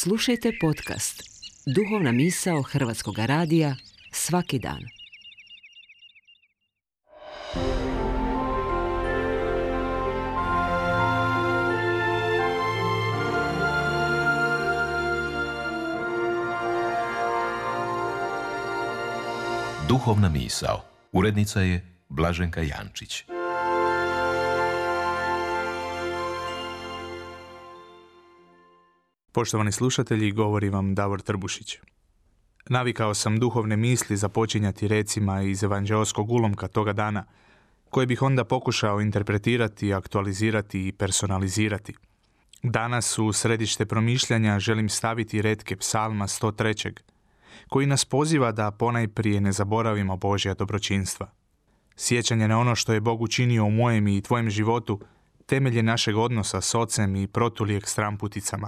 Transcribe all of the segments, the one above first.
Slušajte podcast Duhovna misao Hrvatskog radija svaki dan. Duhovna misao. Urednica je Blaženka Jančić. Poštovani slušatelji, govori vam Davor Trbušić. Navikao sam duhovne misli započinjati recima iz evanđeoskog ulomka toga dana, koje bih onda pokušao interpretirati, aktualizirati i personalizirati. Danas u središte promišljanja želim staviti retke psalma 103. koji nas poziva da ponajprije ne zaboravimo Božja dobročinstva. Sjećanje na ono što je Bog učinio u mojem i tvojem životu temelj je našeg odnosa s Ocem i protulijek stramputicama.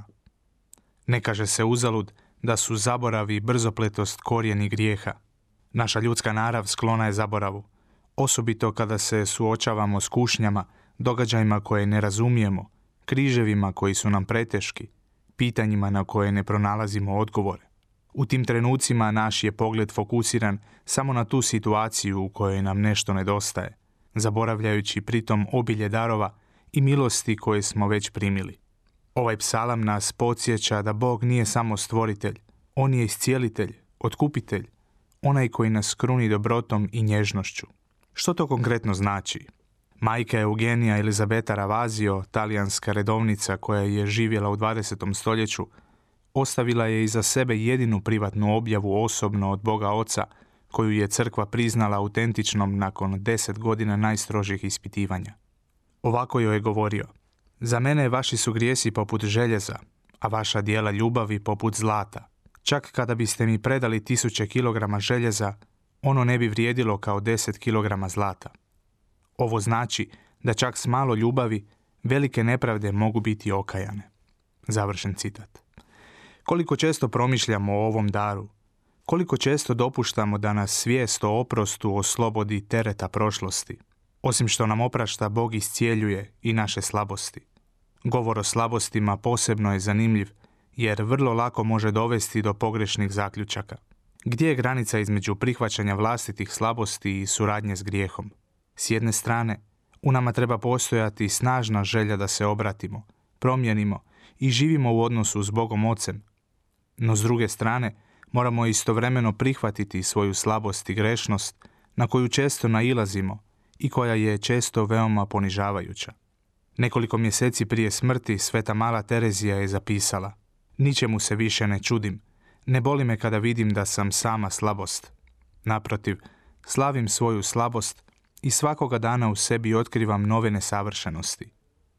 Ne kaže se uzalud da su zaboravi i brzopletost korijeni grijeha. Naša ljudska narav sklona je zaboravu, osobito kada se suočavamo s kušnjama, događajima koje ne razumijemo, križevima koji su nam preteški, pitanjima na koje ne pronalazimo odgovore. U tim trenucima naš je pogled fokusiran samo na tu situaciju u kojoj nam nešto nedostaje, zaboravljajući pritom obilje darova i milosti koje smo već primili. Ovaj psalam nas podsjeća da Bog nije samo stvoritelj, on je iscijelitelj, otkupitelj, onaj koji nas kruni dobrotom i nježnošću. Što to konkretno znači? Majka Eugenija Elizabeta Ravazio, talijanska redovnica koja je živjela u 20. stoljeću, ostavila je iza sebe jedinu privatnu objavu osobno od Boga Oca, koju je crkva priznala autentičnom nakon 10 godina najstrožih ispitivanja. Ovako joj je govorio: za mene vaši su grijesi poput željeza, a vaša djela ljubavi poput zlata. Čak kada biste mi predali 1000 kilograma željeza, ono ne bi vrijedilo kao 10 kilograma zlata. Ovo znači da čak s malo ljubavi velike nepravde mogu biti okajane. Završen citat. Koliko često promišljamo o ovom daru, koliko često dopuštamo da nas svijest o oprostu oslobodi tereta prošlosti. Osim što nam oprašta, Bog iscijeljuje i naše slabosti. Govor o slabostima posebno je zanimljiv, jer vrlo lako može dovesti do pogrešnih zaključaka. Gdje je granica između prihvaćanja vlastitih slabosti i suradnje s grijehom? S jedne strane, u nama treba postojati snažna želja da se obratimo, promijenimo i živimo u odnosu s Bogom Ocem. No s druge strane, moramo istovremeno prihvatiti svoju slabost i grešnost na koju često nailazimo i koja je često veoma ponižavajuća. Nekoliko mjeseci prije smrti sveta Mala Terezija je zapisala: ničemu se više ne čudim, ne boli me kada vidim da sam sama slabost. Naprotiv, slavim svoju slabost i svakoga dana u sebi otkrivam nove nesavršenosti.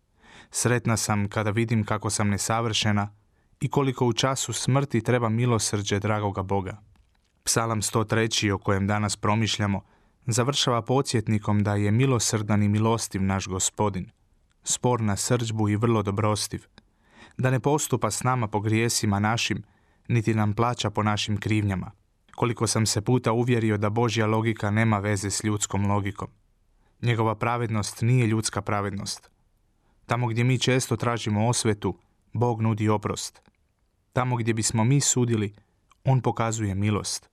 Sretna sam kada vidim kako sam nesavršena i koliko u času smrti treba milosrđe dragoga Boga. Psalam 103. o kojem danas promišljamo završava podsjetnikom da je milosrdan i milostiv naš Gospodin, spor na srdžbu i vrlo dobrostiv, da ne postupa s nama po grijesima našim, niti nam plaća po našim krivnjama. Koliko sam se puta uvjerio da Božja logika nema veze s ljudskom logikom. Njegova pravednost nije ljudska pravednost. Tamo gdje mi često tražimo osvetu, Bog nudi oprost. Tamo gdje bismo mi sudili, on pokazuje milost.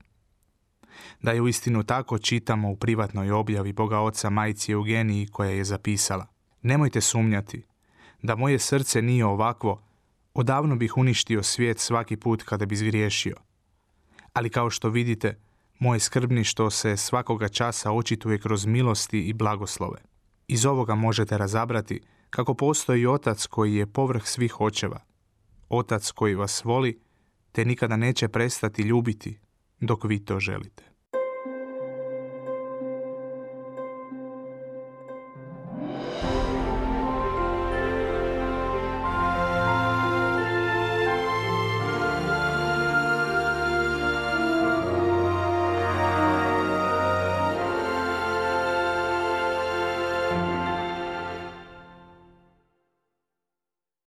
Da je uistinu tako čitamo u privatnoj objavi Boga Oca majci Eugeniji koja je zapisala: nemojte sumnjati, da moje srce nije ovakvo, odavno bih uništio svijet svaki put kada bi zgriješio. Ali kao što vidite, moje skrbništvo se svakoga časa očituje kroz milosti i blagoslove. Iz ovoga možete razabrati kako postoji Otac koji je povrh svih očeva. Otac koji vas voli te nikada neće prestati ljubiti dok vi to želite.